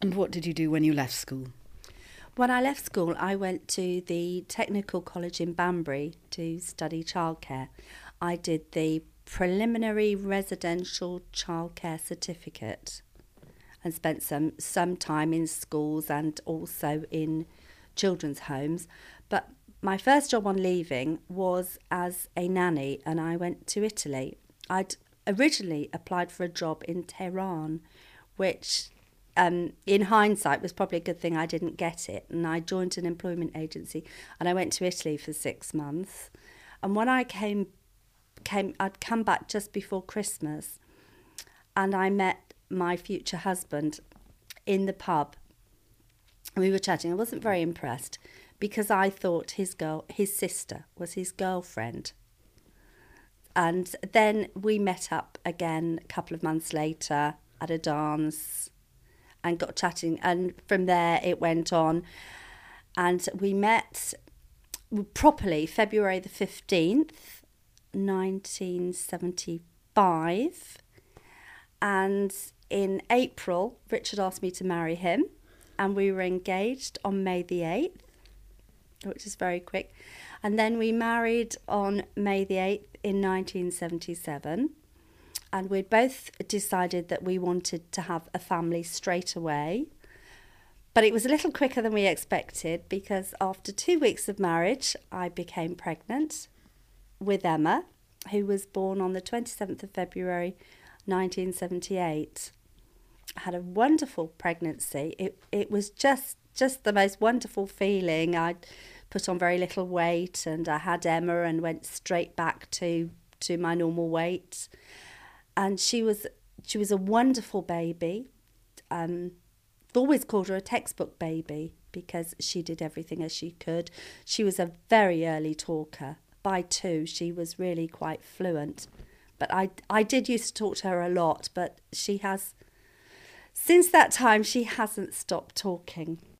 And what did you do when you left school? When I left school, I went to the Technical College in Banbury to study childcare. I did the preliminary residential childcare certificate and spent some time in schools and also in children's homes. But my first job on leaving was as a nanny, and I went to Italy. I'd originally applied for a job in Tehran, which in hindsight was probably a good thing I didn't get it. And I joined an employment agency and I went to Italy for 6 months. And when I I'd come back just before Christmas, and I met my future husband in the pub. And we were chatting. I wasn't very impressed because I thought his sister was his girlfriend. And then we met up again a couple of months later at a dance and got chatting. And from there it went on. And we met properly February the 15th, 1975. And in April, Richard asked me to marry him. And we were engaged on May the 8th, which is very quick. And then we married on May the 8th in 1977. And we'd both decided that we wanted to have a family straight away. But it was a little quicker than we expected because after 2 weeks of marriage, I became pregnant with Emma, who was born on the 27th of February, 1978. I had a wonderful pregnancy. It was just the most wonderful feeling. I put on very little weight, and I had Emma and went straight back to my normal weight. And she was a wonderful baby. I've always called her a textbook baby because she did everything as she could. She was a very early talker. By 2, she was really quite fluent. But I did used to talk to her a lot, but since that time, she hasn't stopped talking.